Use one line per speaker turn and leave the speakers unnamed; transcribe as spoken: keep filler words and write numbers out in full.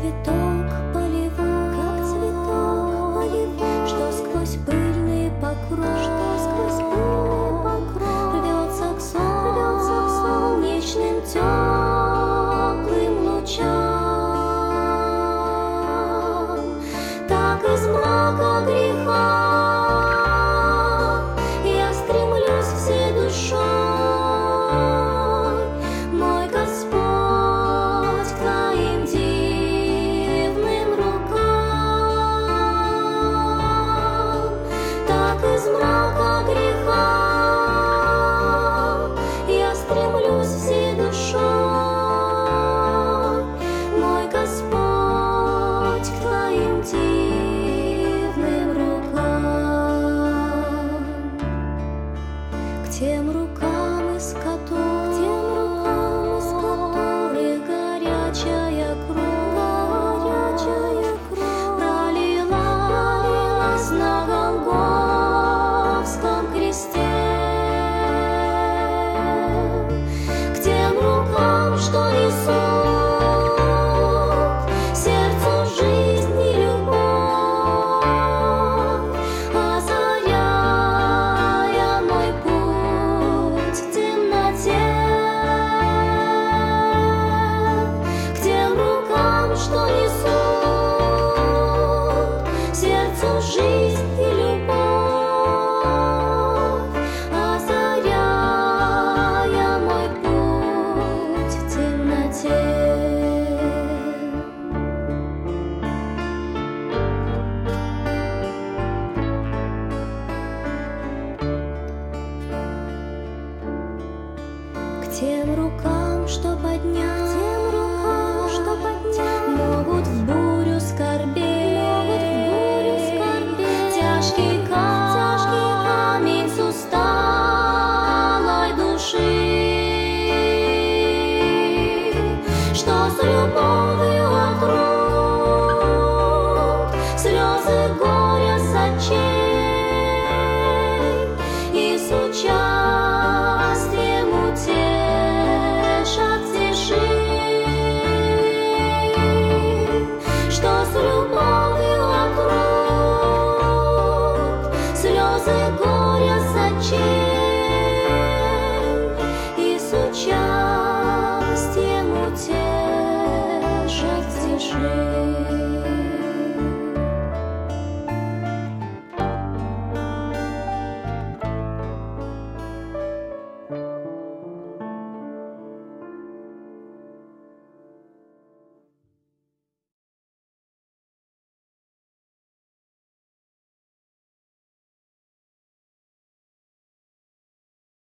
цветок полевой, как цветок полевой, что сквозь пыльный покров, что сквозь пыльный покров рвется к солнцу, рвется к солнечным теплым лучам. Так из мрака греха я стремлюсь всей душой, мой Господь, к Твоим дивным рукам. Так из мрака греха я стремлюсь всей душой, мой Господь, к Твоим дивным рукам. К тем рукам, из которых, тем рукам, из которых горячая кровь, горячая кровь пролилась на Голгофском кресте. К тем рукам, что несут сердцу жизнь и любовь, озаряя мой путь в темноте. К тем рукам, что несут сердцу жизнь и любовь, озаряя мой путь в темноте. К тем рукам, что поднять, к тем рукам, что поднять могут в бурю скорбей, могут в бурю скорбей тяжкий камень, тяжкий камень с усталой души, что с любовью отрут слезы горя с очей и с участием утешат стиши, что с любовью отрут слезы горя с очей и с участием утешат стиши.